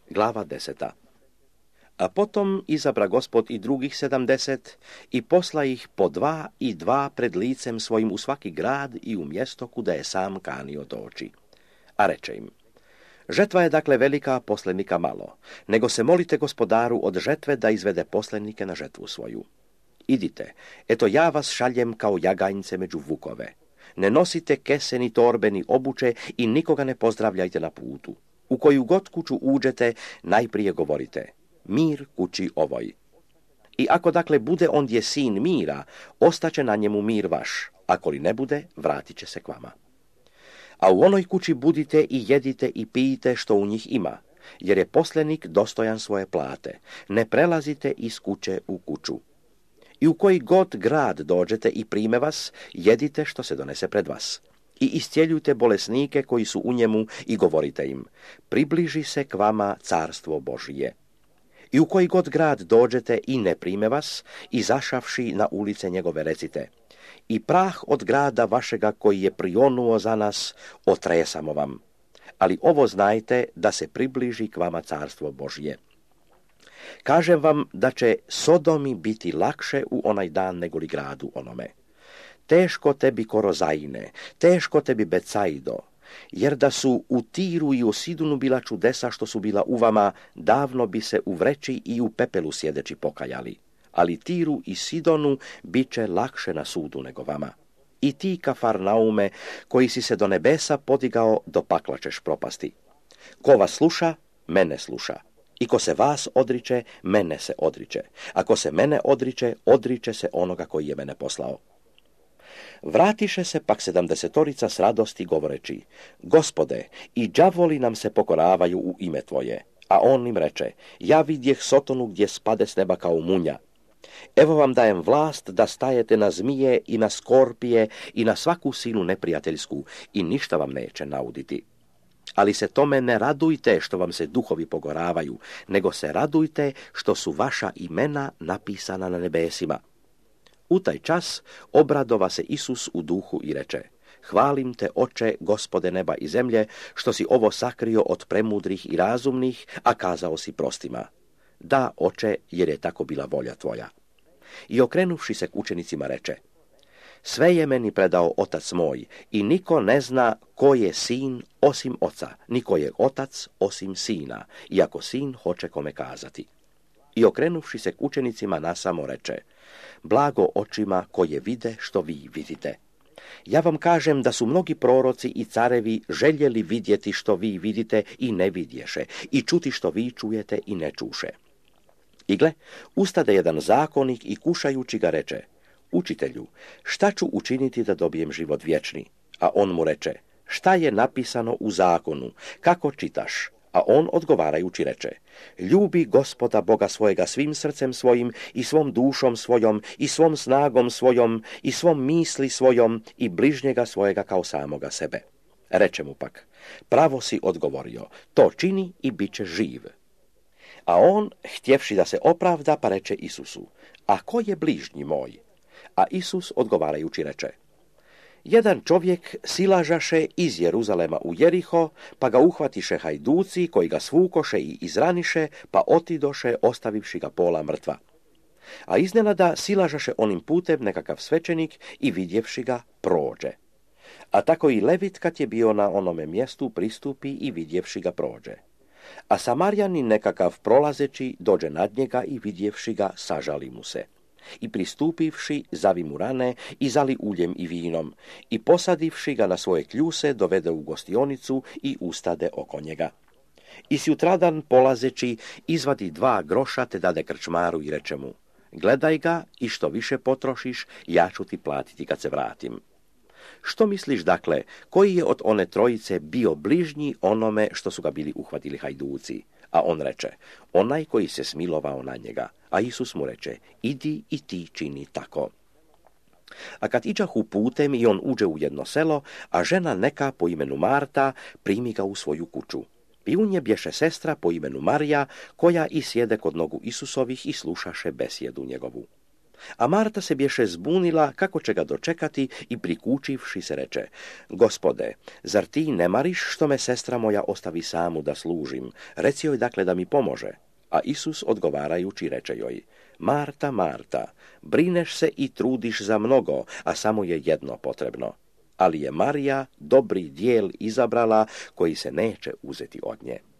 Glava 10. A potom izabra Gospod i drugih 70 i posla ih po 2 i 2 pred licem svojim u svaki grad i u mjesto kuda je sam kanio doći. A reče im: Žetva je dakle velika, poslenika malo, nego se molite Gospodaru od žetve da izvede poslenike na žetvu svoju. Idite, eto ja vas šaljem kao jaganjce među vukove. Ne nosite kese ni torbe ni obuče i nikoga ne pozdravljajte na putu. U koju god kuću uđete, najprije govorite: mir kući ovoj. I ako dakle bude ondje sin mira, ostaće na njemu mir vaš, ako li ne bude, vratit će se k vama. A u onoj kući budite i jedite i pijite što u njih ima, jer je poslenik dostojan svoje plate. Ne prelazite iz kuće u kuću. I u koji god grad dođete i prime vas, jedite što se donese pred vas. I iscijeljujte bolesnike koji su u njemu i govorite im: približi se k vama carstvo Božije. I u koji god grad dođete i ne prime vas, izašavši na ulice njegove recite: i prah od grada vašega koji je prionuo za nas, otresamo vam. Ali ovo znajte, da se približi k vama carstvo Božje. Kažem vam da će Sodomi biti lakše u onaj dan nego li gradu onome. Teško tebi Korozajine, teško tebi Becajdo, jer da su u Tiru i u Sidonu bila čudesa što su bila u vama, davno bi se u vreći i u pepelu sjedeći pokajali. Ali Tiru i Sidonu bit će lakše na sudu nego vama. I ti, Kafarnaume, koji si se do nebesa podigao, do pakla ćeš propasti. Ko vas sluša, mene sluša. I ko se vas odriče, mene se odriče. Ako se mene odriče, odriče se onoga koji je mene poslao. Vratiše se pak 70 s radosti govoreći: Gospode, i đavoli nam se pokoravaju u ime tvoje. A on im reče: ja vidjeh Sotonu gdje spade s neba kao munja. Evo vam dajem vlast da stajete na zmije i na skorpije i na svaku silu neprijateljsku i ništa vam neće nauditi. Ali se tome ne radujte što vam se duhovi pogoravaju, nego se radujte što su vaša imena napisana na nebesima. U taj čas obradova se Isus u duhu i reče: hvalim te, Oče, Gospode neba i zemlje, što si ovo sakrio od premudrih i razumnih, a kazao si prostima. Da, Oče, jer je tako bila volja tvoja. I okrenuvši se k učenicima reče: sve je meni predao Otac moj, i niko ne zna ko je sin osim Oca, ni ko je Otac osim Sina, iako Sin hoće kome kazati. I okrenuvši se k učenicima nasamo reče: blago očima koje vide što vi vidite. Ja vam kažem da su mnogi proroci i carevi željeli vidjeti što vi vidite i ne vidješe, i čuti što vi čujete i ne čuše. I gle, ustade jedan zakonik i kušajući ga reče: učitelju, šta ću učiniti da dobijem život vječni? A on mu reče: šta je napisano u zakonu, kako čitaš? A on odgovarajući reče: ljubi Gospoda Boga svojega svim srcem svojim i svom dušom svojom i svom snagom svojom i svom misli svojom i bližnjega svojega kao samoga sebe. Reče mu pak: pravo si odgovorio, to čini i bit će živ. A on, htjevši da se opravda, pa reče Isusu: a ko je bližnji moj? A Isus odgovarajući reče: jedan čovjek silažaše iz Jeruzalema u Jeriho, pa ga uhvatiše hajduci koji ga svukoše i izraniše, pa otidoše ostavivši ga pola mrtva. A iznenada silažaše onim putem nekakav svećenik i vidjevši ga prođe. A tako i Levit kad je bio na onome mjestu pristupi i vidjevši ga prođe. A Samarjanin nekakav prolazeći dođe nad njega i vidjevši ga sažali mu se. I pristupivši, zavi mu rane i zali uljem i vinom, i posadivši ga na svoje kljuse, dovede u gostionicu i ustade oko njega. I sutradan polazeći, izvadi 2 groša te dade krčmaru i reče mu: gledaj ga i što više potrošiš, ja ću ti platiti kad se vratim. Što misliš dakle, koji je od one trojice bio bližnji onome što su ga bili uhvatili hajduci? A on reče: onaj koji se smilovao na njega. A Isus mu reče: idi i ti čini tako. A kad iđahu putem i on uđe u jedno selo, a žena neka po imenu Marta primi ga u svoju kuću. I u nje bješe sestra po imenu Marija, koja i sjede kod nogu Isusovih i slušaše besjedu njegovu. A Marta se bješe zbunila kako će ga dočekati i prikučivši se reče: Gospode, zar ti ne mariš što me sestra moja ostavi samu da služim? Reci joj dakle da mi pomože. A Isus odgovarajući reče joj: Marta, Marta, brineš se i trudiš za mnogo, a samo je jedno potrebno. Ali je Marija dobri dijel izabrala koji se neće uzeti od nje.